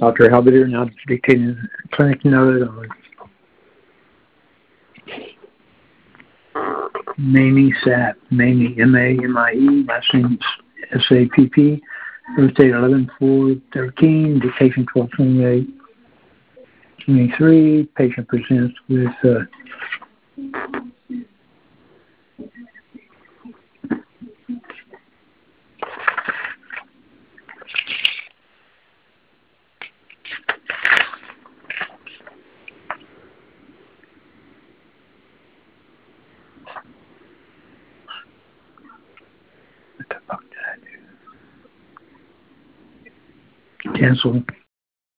Dr. Halbiter now dictating clinic note on Mamie Sapp, Mamie, M-A-M-I-E, last name S-A-P-P, birth date 11/4/13, dictation 12/28/23. Patient presents with what the fuck did I do? Cancel.